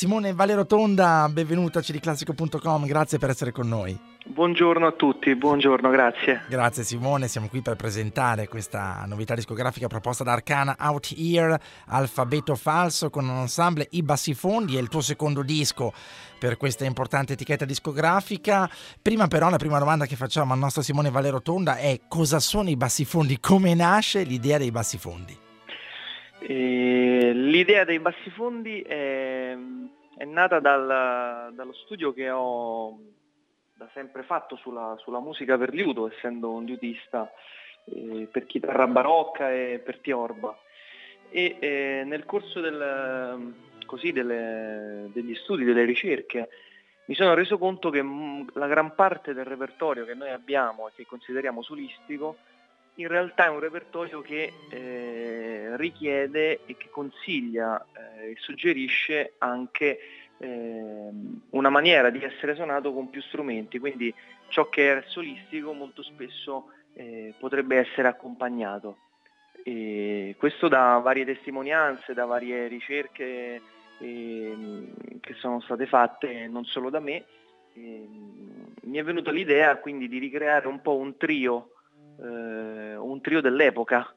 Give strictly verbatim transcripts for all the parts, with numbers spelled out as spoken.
Simone Valero Tonda, benvenuto a c d classico punto com, grazie per essere con noi. Buongiorno a tutti, buongiorno, grazie. Grazie Simone, siamo qui per presentare questa novità discografica proposta da Arcana, Out Here, Alfabeto Falso, con un ensemble I Bassifondi, è il tuo secondo disco per questa importante etichetta discografica. Prima però la prima domanda che facciamo al nostro Simone Valero Tonda è: cosa sono i Bassifondi? Come nasce l'idea dei Bassifondi? E l'idea dei Bassifondi è, è nata dal, dallo studio che ho da sempre fatto sulla, sulla musica per liuto, essendo un liutista eh, per chitarra barocca e per tiorba. E eh, nel corso del, così, delle, degli studi, delle ricerche, mi sono reso conto che la gran parte del repertorio che noi abbiamo e che consideriamo solistico in realtà è un repertorio che eh, richiede e che consiglia e eh, suggerisce anche eh, una maniera di essere suonato con più strumenti, quindi ciò che è solistico molto spesso eh, potrebbe essere accompagnato. E questo da varie testimonianze, da varie ricerche eh, che sono state fatte non solo da me. Eh, mi è venuta l'idea quindi di ricreare un po' un trio Uh, un trio dell'epoca,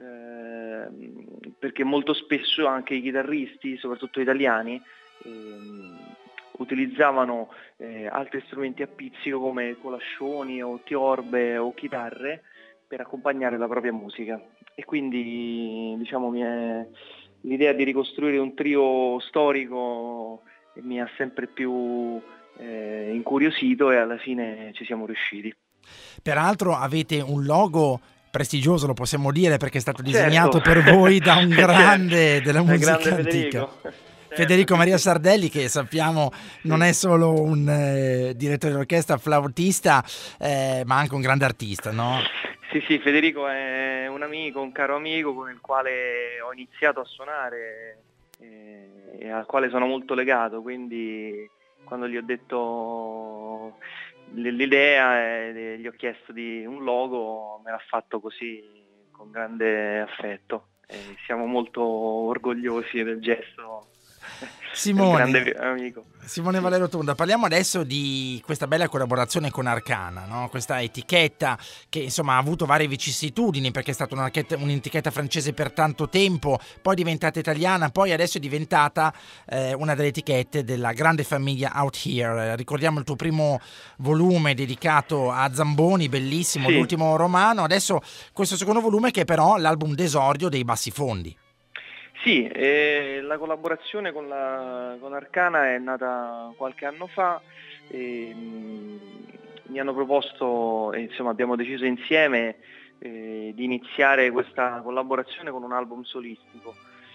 uh, perché molto spesso anche i chitarristi, soprattutto italiani, uh, utilizzavano uh, altri strumenti a pizzico come colascioni o tiorbe o chitarre per accompagnare la propria musica. E quindi diciamo mi è, l'idea di ricostruire un trio storico mi ha sempre più uh, incuriosito e alla fine ci siamo riusciti. Peraltro avete un logo prestigioso, lo possiamo dire, perché è stato disegnato certo. per voi da un grande certo. della musica grande antica. Federico. Federico certo, Maria sì. Sardelli, che sappiamo sì. non è solo un eh, direttore d'orchestra, flautista, eh, ma anche un grande artista, no? Sì, sì, Federico è un amico, un caro amico con il quale ho iniziato a suonare eh, e al quale sono molto legato, quindi quando gli ho detto l'idea e gli ho chiesto di un logo, me l'ha fatto così con grande affetto e siamo molto orgogliosi del gesto Simone, del grande amico. Simone sì. Valero Tonda, parliamo adesso di questa bella collaborazione con Arcana, no? Questa etichetta che insomma ha avuto varie vicissitudini, perché è stata un'etichetta francese per tanto tempo, poi è diventata italiana, poi adesso è diventata eh, una delle etichette della grande famiglia Out Here. Ricordiamo il tuo primo volume dedicato a Zamboni, bellissimo, sì. l'ultimo romano, adesso questo secondo volume che è però l'album d'esordio dei Bassifondi. Sì, eh, la collaborazione con, la, con Arcana è nata qualche anno fa, e, mh, mi hanno proposto, e insomma abbiamo deciso insieme eh, di iniziare questa collaborazione con un album solistico,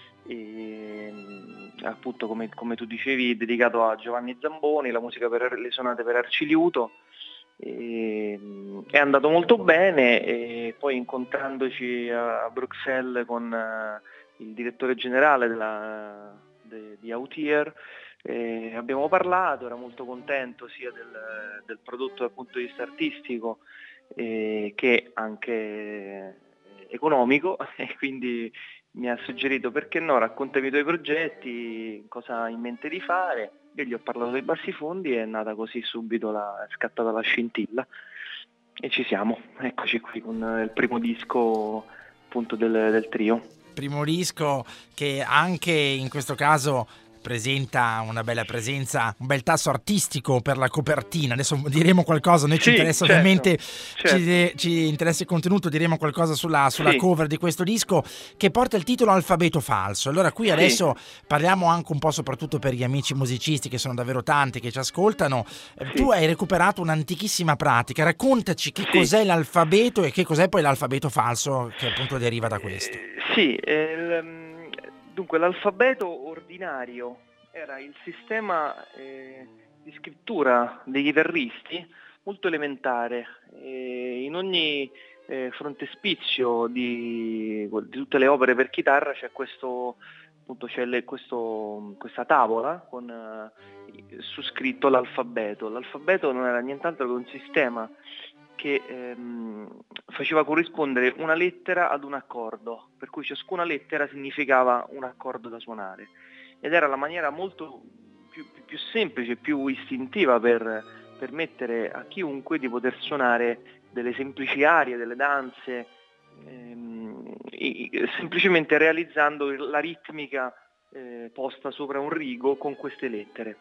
e, mh, appunto come, come tu dicevi dedicato a Giovanni Zamboni, la musica per le sonate per arciliuto. E, mh, è andato molto bene e poi incontrandoci a, a Bruxelles con uh, il direttore generale della, de, di Out Here, eh, abbiamo parlato, era molto contento sia del, del prodotto dal punto di vista artistico eh, che anche economico, e quindi mi ha suggerito: perché no, raccontami i tuoi progetti, cosa hai in mente di fare. Io gli ho parlato dei Bassifondi e è nata così subito, la, è scattata la scintilla e ci siamo, eccoci qui con il primo disco appunto del, del trio. Primo disco che anche in questo caso presenta una bella presenza, un bel tasso artistico per la copertina. Adesso diremo qualcosa, noi sì, ci interessa certo, ovviamente, certo. Ci, ci interessa il contenuto, diremo qualcosa sulla, sulla sì. cover di questo disco che porta il titolo Alfabeto Falso. Allora qui adesso sì. parliamo anche un po' soprattutto per gli amici musicisti, che sono davvero tanti che ci ascoltano. Sì. Tu hai recuperato un'antichissima pratica, raccontaci che sì. cos'è l'alfabeto e che cos'è poi l'alfabeto falso che appunto deriva da questo. Eh, sì, eh, dunque l'alfabeto ordinario era il sistema eh, di scrittura dei chitarristi, molto elementare. Eh, in ogni eh, frontespizio di, di tutte le opere per chitarra c'è questo, appunto, c'è le, questo, questa tavola con eh, su scritto l'alfabeto. L'alfabeto non era nient'altro che un sistema che ehm, faceva corrispondere una lettera ad un accordo, per cui ciascuna lettera significava un accordo da suonare, ed era la maniera molto più, più semplice, più istintiva per permettere a chiunque di poter suonare delle semplici arie, delle danze, ehm, semplicemente realizzando la ritmica eh, posta sopra un rigo con queste lettere.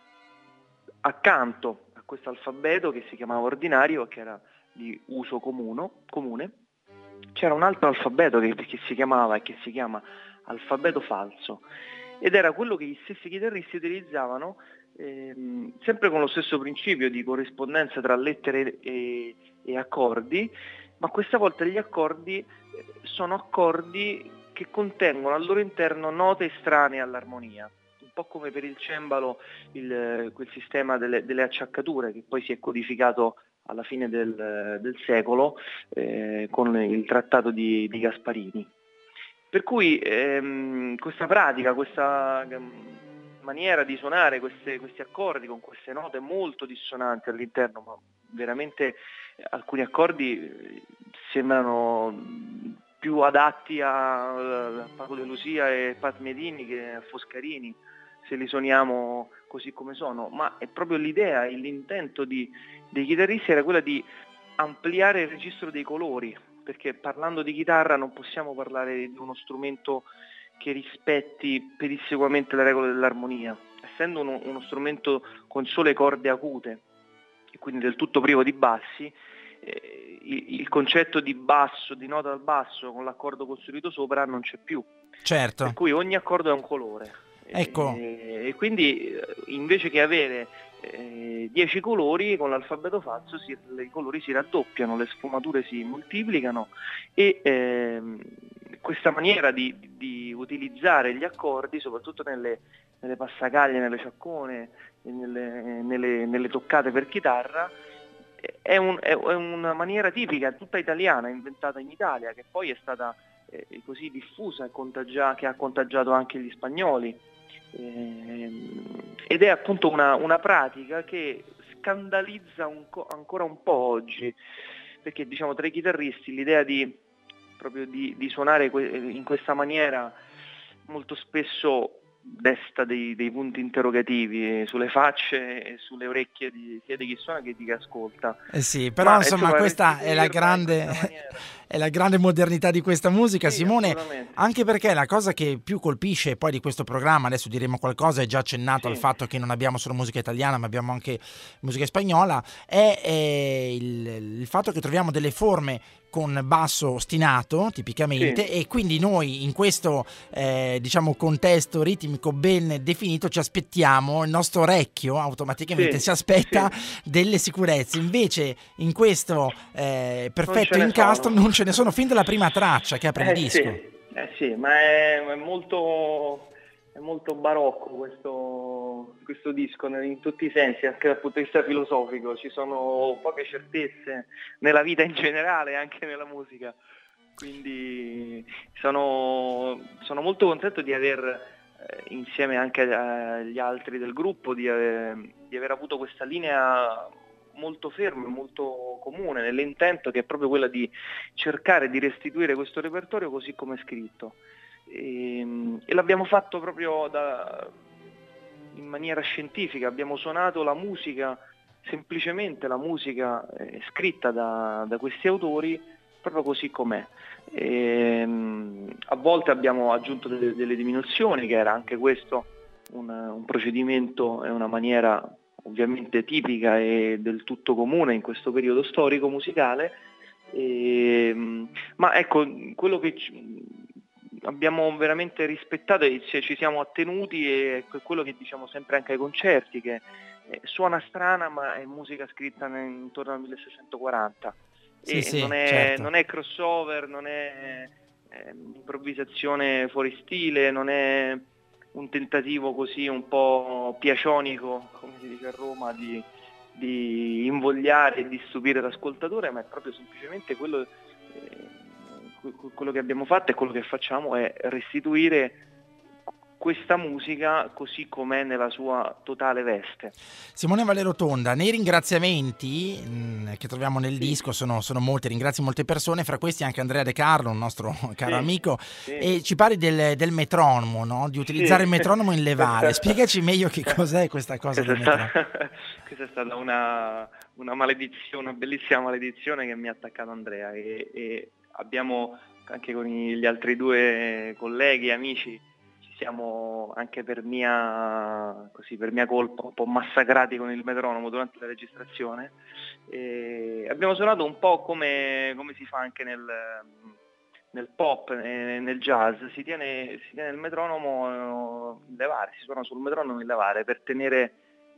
Accanto a questo alfabeto, che si chiamava ordinario, che era di uso comuno, comune, c'era un altro alfabeto che, che si chiamava e che si chiama alfabeto falso, ed era quello che gli stessi chitarristi utilizzavano ehm, sempre con lo stesso principio di corrispondenza tra lettere e, e accordi, ma questa volta gli accordi sono accordi che contengono al loro interno note estranee all'armonia, un po' come per il cembalo il, quel sistema delle, delle acciaccature che poi si è codificato alla fine del, del secolo eh, con il trattato di, di Gasparini. Per cui ehm, questa pratica, questa maniera di suonare queste, questi accordi con queste note molto dissonanti all'interno, ma veramente alcuni accordi sembrano più adatti a Paco de Lucia e Pat Medini che a Foscarini, se li suoniamo così come sono, ma è proprio l'idea, l'intento di, dei chitarristi era quella di ampliare il registro dei colori, perché parlando di chitarra non possiamo parlare di uno strumento che rispetti pedissequamente le regole dell'armonia, essendo uno, uno strumento con sole corde acute e quindi del tutto privo di bassi. Eh, il, il concetto di basso, di nota al basso con l'accordo costruito sopra non c'è più, certo. Per cui ogni accordo è un colore. Ecco. E, e quindi invece che avere dieci eh, colori, con l'alfabeto falso si, i colori si raddoppiano, le sfumature si moltiplicano e ehm, questa maniera di, di utilizzare gli accordi, soprattutto nelle, nelle passacaglie, nelle ciaccone, nelle, nelle, nelle toccate per chitarra, è, un, è una maniera tipica, tutta italiana, inventata in Italia, che poi è stata eh, così diffusa e contagia- che ha contagiato anche gli spagnoli. Eh, ed è appunto una, una pratica che scandalizza un co- ancora un po' oggi, perché diciamo tra i chitarristi l'idea di proprio di, di suonare que- in questa maniera molto spesso desta dei, dei punti interrogativi sulle facce e sulle orecchie di, sia di chi suona che di chi ascolta. Eh sì, però Ma, insomma, insomma, questa è la grande è la grande modernità di questa musica, sì, Simone, anche perché la cosa che più colpisce poi di questo programma, adesso diremo qualcosa, è già accennato sì. al fatto che non abbiamo solo musica italiana ma abbiamo anche musica spagnola, è, è il, il fatto che troviamo delle forme con basso ostinato tipicamente, sì. E quindi noi in questo eh, diciamo contesto ritmico ben definito ci aspettiamo, il nostro orecchio automaticamente sì, si aspetta sì. delle sicurezze, invece in questo eh, perfetto non incastro sono. non ce ne sono fin dalla prima traccia che apre eh, il disco. Sì. Eh sì, ma è, è molto è molto barocco questo, questo disco in tutti i sensi, anche dal punto di vista filosofico. Ci sono poche certezze nella vita in generale, anche nella musica, quindi sono, sono molto contento di aver eh, insieme anche agli altri del gruppo di, eh, di aver avuto questa linea molto ferma, molto comune nell'intento, che è proprio quella di cercare di restituire questo repertorio così come è scritto. E, e l'abbiamo fatto proprio da, in maniera scientifica, abbiamo suonato la musica, semplicemente la musica eh, scritta da, da questi autori proprio così com'è. E, a volte abbiamo aggiunto delle, delle diminuzioni, che era anche questo un, un procedimento e una maniera ovviamente tipica e del tutto comune in questo periodo storico musicale, e, ma ecco, quello che ci, abbiamo veramente rispettato e ci siamo attenuti è quello che diciamo sempre anche ai concerti, che eh, suona strana ma è musica scritta intorno al milleseicentoquaranta. Sì, e sì, non, è, certo. non è crossover, non è eh, improvvisazione fuori stile, non è un tentativo così un po' piacionico, come si dice a Roma, di, di invogliare e di stupire l'ascoltatore, ma è proprio semplicemente quello, eh, quello che abbiamo fatto e quello che facciamo è restituire questa musica così com'è nella sua totale veste. Simone Valero Tonda, nei ringraziamenti mh, che troviamo nel sì. disco sono, sono molti, ringrazio molte persone, fra questi anche Andrea De Carlo, un nostro caro sì, amico, sì. e ci parli del, del metronomo, no? Di utilizzare sì. il metronomo in levare. Spiegaci meglio che cos'è questa cosa questa del è stata, metronomo. questa è stata una, una maledizione, una bellissima maledizione che mi ha attaccato Andrea, e, e abbiamo anche con gli altri due colleghi e amici siamo anche per mia, così, per mia colpa un po' massacrati con il metronomo durante la registrazione. E abbiamo suonato un po' come, come si fa anche nel, nel pop e nel jazz, si tiene, si tiene il metronomo in levare, si suona sul metronomo in levare per tenere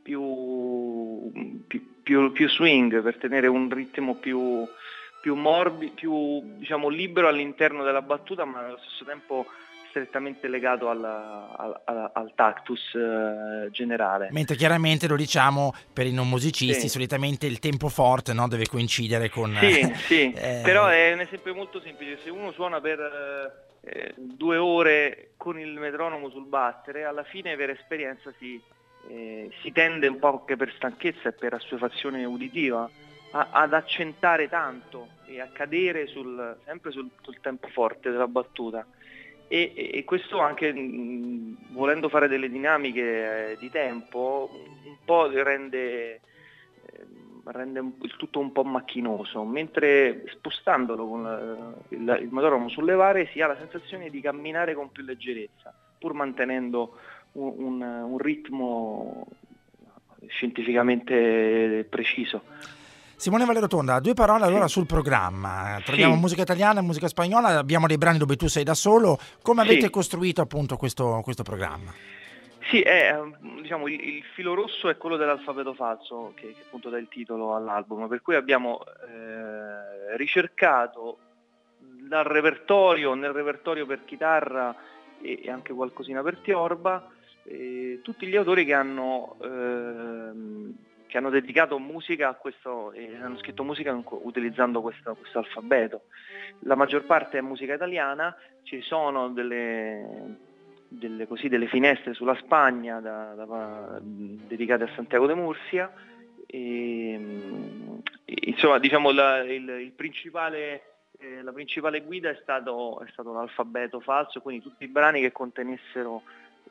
più, più, più, più swing, per tenere un ritmo più, più morbido, più diciamo libero all'interno della battuta, ma allo stesso tempo strettamente legato al, al, al tactus eh, generale. Mentre chiaramente lo diciamo per i non musicisti, sì. solitamente il tempo forte, no, deve coincidere con... Sì, sì, eh... però è un esempio molto semplice. Se uno suona per eh, due ore con il metronomo sul battere, alla fine per esperienza si, eh, si tende un po' anche per stanchezza e per assuefazione uditiva a, ad accentare tanto e a cadere sul, sempre sul, sul tempo forte della battuta. E, e questo anche mh, volendo fare delle dinamiche eh, di tempo un po' rende, eh, rende il tutto un po' macchinoso, mentre spostandolo con la, il, il metronomo sul levare si ha la sensazione di camminare con più leggerezza, pur mantenendo un, un, un ritmo scientificamente preciso. Simone Valero Tonda, due parole allora sì. sul programma. Troviamo sì. musica italiana e musica spagnola, abbiamo dei brani dove tu sei da solo. Come avete sì. costruito appunto questo, questo programma? Sì, è, diciamo, il, il filo rosso è quello dell'alfabeto falso, che, che appunto dà il titolo all'album, per cui abbiamo eh, ricercato dal repertorio, nel repertorio per chitarra e, e anche qualcosina per tiorba, eh, tutti gli autori che hanno... ehm, che hanno dedicato musica a questo, e hanno scritto musica utilizzando questo, questo alfabeto. La maggior parte è musica italiana, ci sono delle, delle, così, delle finestre sulla Spagna da, da, dedicate a Santiago de Murcia, e, insomma diciamo la, il, il principale, eh, la principale guida è stato, è stato l'alfabeto falso, quindi tutti i brani che contenessero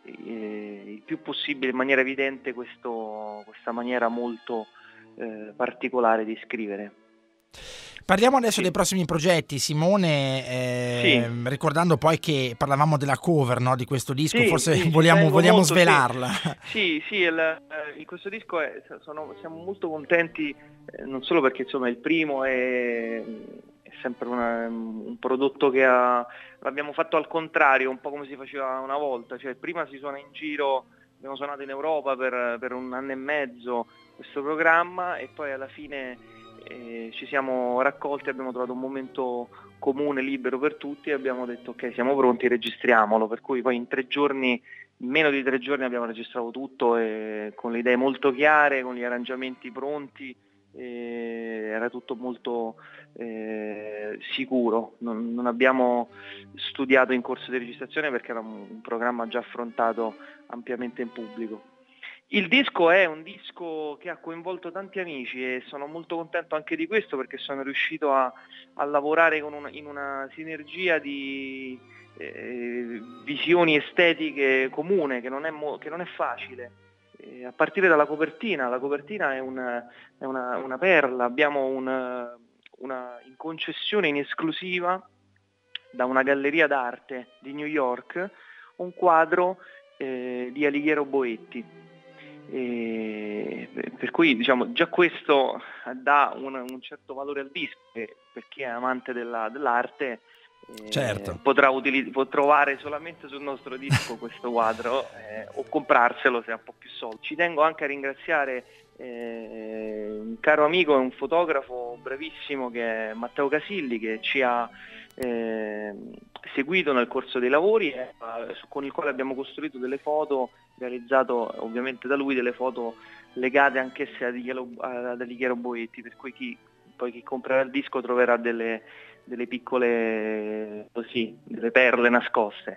il più possibile in maniera evidente questo, questa maniera molto eh, particolare di scrivere. Parliamo adesso sì. dei prossimi progetti, Simone, eh, sì. ricordando poi che parlavamo della cover, no, di questo disco, sì, forse sì, vogliamo, vogliamo molto, svelarla. Sì, sì, sì il, eh, in questo disco è, sono, siamo molto contenti, eh, non solo perché insomma il primo è, è sempre una, un prodotto che ha, l'abbiamo fatto al contrario, un po' come si faceva una volta, cioè prima si suona in giro, abbiamo suonato in Europa per, per un anno e mezzo questo programma e poi alla fine eh, ci siamo raccolti, abbiamo trovato un momento comune, libero per tutti e abbiamo detto ok, siamo pronti, registriamolo, per cui poi in tre giorni, in meno di tre giorni abbiamo registrato tutto e con le idee molto chiare, con gli arrangiamenti pronti, e era tutto molto eh, sicuro, non, non abbiamo studiato in corso di registrazione perché era un, un programma già affrontato ampiamente in pubblico. Il disco è un disco che ha coinvolto tanti amici e sono molto contento anche di questo perché sono riuscito a, a lavorare con una, in una sinergia di eh, visioni estetiche comune che non è, mo, che non è facile. Eh, a partire dalla copertina, la copertina è, un, è una, una perla, abbiamo una, una in concessione in esclusiva da una galleria d'arte di New York un quadro eh, di Alighiero Boetti. E per cui diciamo già questo dà un, un certo valore al disco che per chi è amante della, dell'arte eh, certo. potrà utili- può trovare solamente sul nostro disco questo quadro eh, o comprarselo se ha un po' più soldi. Ci tengo anche a ringraziare eh, un caro amico e un fotografo bravissimo che è Matteo Casilli, che ci ha eh, seguito nel corso dei lavori eh, con il quale abbiamo costruito delle foto, realizzato ovviamente da lui delle foto legate anch'esse ad Alighiero Boetti, per cui chi, poi chi comprerà il disco troverà delle, delle piccole così, delle perle nascoste.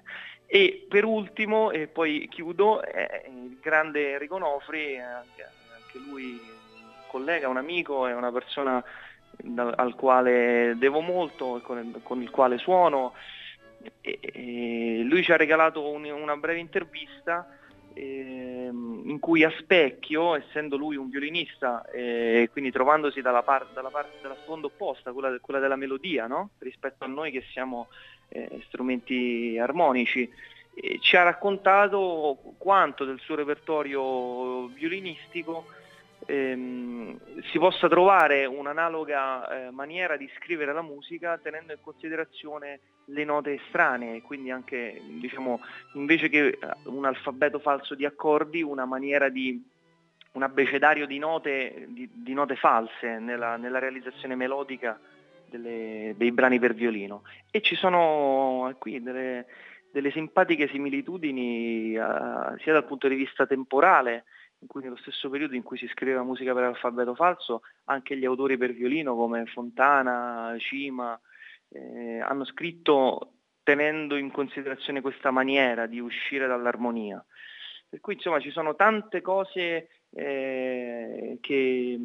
E per ultimo, e poi chiudo, è il grande Enrico Nofri, anche, anche lui un collega, un amico, è una persona da, al quale devo molto, con, con il quale suono. E, e lui ci ha regalato un, una breve intervista eh, in cui a specchio, essendo lui un violinista, eh, quindi trovandosi dalla, par- dalla parte della sponda opposta, quella, quella della melodia, no? Rispetto a noi che siamo eh, strumenti armonici, eh, ci ha raccontato quanto del suo repertorio violinistico ehm, si possa trovare un'analoga eh, maniera di scrivere la musica tenendo in considerazione le note estranee, quindi anche, diciamo, invece che un alfabeto falso di accordi, una maniera di un abbecedario di note, di, di note false nella, nella realizzazione melodica delle, dei brani per violino. E ci sono qui delle, delle simpatiche similitudini uh, sia dal punto di vista temporale, in cui nello stesso periodo in cui si scriveva musica per alfabeto falso, anche gli autori per violino come Fontana, Cima, eh, hanno scritto tenendo in considerazione questa maniera di uscire dall'armonia. Per cui insomma ci sono tante cose eh, che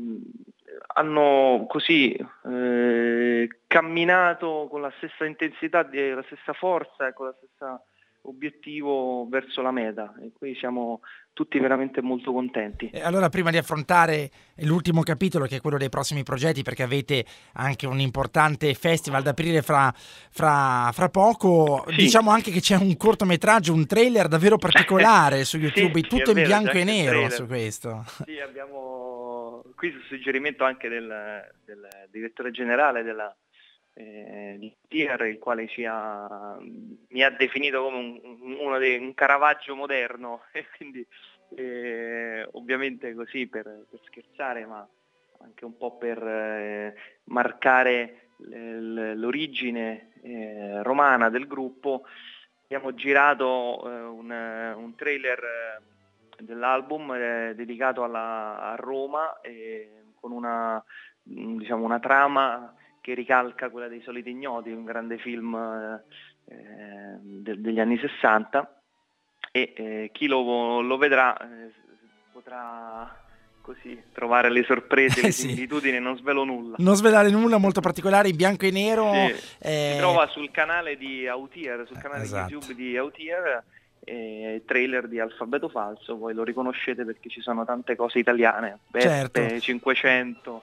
hanno così eh, camminato con la stessa intensità, la stessa forza e con la stessa obiettivo verso la meta, e qui siamo tutti veramente molto contenti. E allora, prima di affrontare l'ultimo capitolo, che è quello dei prossimi progetti, perché avete anche un importante festival da aprire fra, fra, fra poco, Sì. diciamo anche che c'è un cortometraggio, un trailer davvero particolare su YouTube, sì, tutto sì, in vero, bianco e nero su questo. Sì, abbiamo qui su suggerimento anche del, del direttore generale della eh, di T I R, il quale ci ha, mi ha definito come un, uno dei, un Caravaggio moderno, e quindi eh, ovviamente così per, per scherzare, ma anche un po' per eh, marcare l- l'origine eh, romana del gruppo. Abbiamo girato eh, un, un trailer eh, dell'album eh, dedicato alla, a Roma, eh, con una, diciamo, una trama che ricalca quella dei Soliti Ignoti, un grande film eh, de- degli anni sessanta, e eh, chi lo, lo vedrà eh, potrà così trovare le sorprese, le Eh sì. similitudini, non svelo nulla. Non svelare nulla, molto particolare, in bianco e nero. Sì, eh... si trova sul canale di Autier, sul canale esatto. YouTube di Autier, eh, trailer di Alfabeto Falso, voi lo riconoscete perché ci sono tante cose italiane, Vespe, Certo. cinquecento,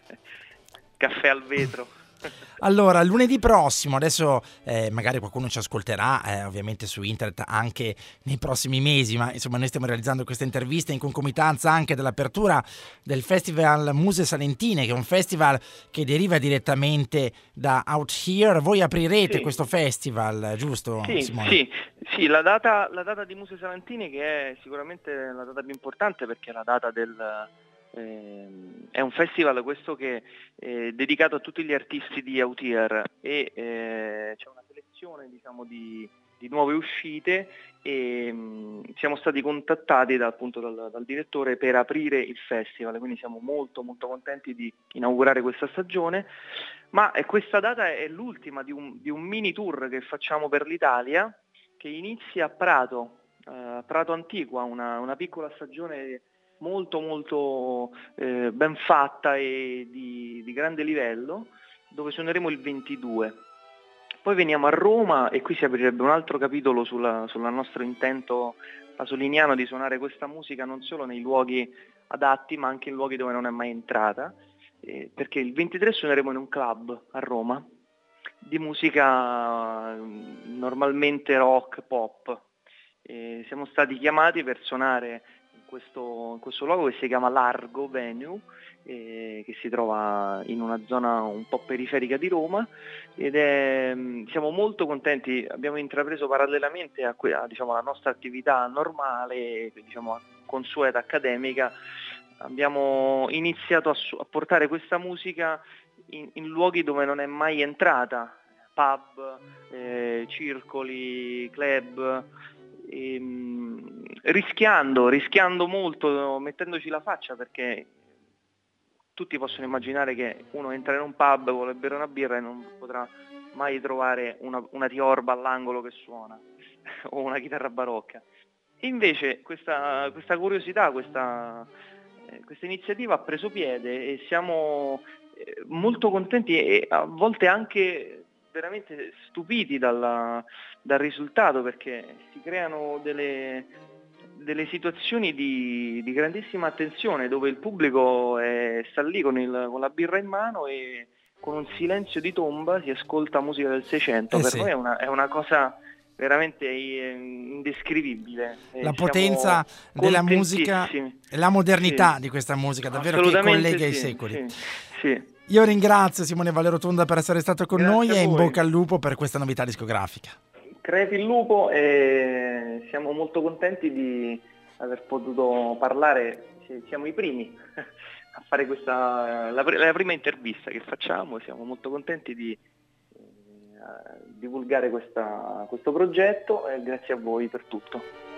Caffè al vetro. Allora, lunedì prossimo, adesso eh, magari qualcuno ci ascolterà, eh, ovviamente su internet anche nei prossimi mesi, ma insomma noi stiamo realizzando questa intervista in concomitanza anche dell'apertura del Festival Muse Salentine, che è un festival che deriva direttamente da Out Here. Voi aprirete Sì. questo festival, giusto Sì, Simone? sì, sì, la data, la data di Muse Salentini, che è sicuramente la data più importante perché è la data del... Eh, è un festival questo che è dedicato a tutti gli artisti di Autier, e eh, c'è una selezione, diciamo, di, di nuove uscite, e mh, siamo stati contattati da, appunto dal, dal direttore per aprire il festival, quindi siamo molto molto contenti di inaugurare questa stagione. Ma eh, questa data è l'ultima di un, di un mini tour che facciamo per l'Italia, che inizia a Prato, eh, Prato Antigua, una, una piccola stagione molto molto eh, ben fatta e di, di grande livello, dove suoneremo il ventidue. Poi veniamo a Roma e qui si aprirebbe un altro capitolo sulla, sul nostro intento pasoliniano di suonare questa musica non solo nei luoghi adatti, ma anche in luoghi dove non è mai entrata, eh, perché il ventitré suoneremo in un club a Roma di musica normalmente rock, pop. Eh, siamo stati chiamati per suonare in questo, in questo luogo che si chiama Largo Venue, eh, che si trova in una zona un po' periferica di Roma, ed è, siamo molto contenti. Abbiamo intrapreso parallelamente a, a diciamo, alla nostra attività normale, diciamo, consueta accademica, abbiamo iniziato a, a portare questa musica in, in luoghi dove non è mai entrata, pub, eh, circoli, club, ehm, rischiando, rischiando molto, mettendoci la faccia, perché tutti possono immaginare che uno entra in un pub, vuole bere una birra e non potrà mai trovare una, una tiorba all'angolo che suona. o una chitarra barocca. Invece questa, questa curiosità, questa, eh, questa iniziativa ha preso piede e siamo eh, molto contenti e a volte anche veramente stupiti dalla, dal risultato, perché si creano delle, delle situazioni di, di grandissima attenzione, dove il pubblico è, sta lì con, il, con la birra in mano e con un silenzio di tomba si ascolta musica del Seicento. Eh Per sì. noi è una, è una cosa veramente eh, indescrivibile. La E potenza siamo della musica contentissimi. e la modernità Sì, di questa musica, davvero che assolutamente collega i sì, secoli. sì, sì. Io ringrazio Simone Valerotonda per essere stato con noi Grazie a e in voi. bocca al lupo per questa novità discografica. Crepi il lupo e siamo molto contenti di aver potuto parlare, siamo i primi a fare questa, la, la prima intervista che facciamo, siamo molto contenti di eh, divulgare questa, questo progetto e grazie a voi per tutto.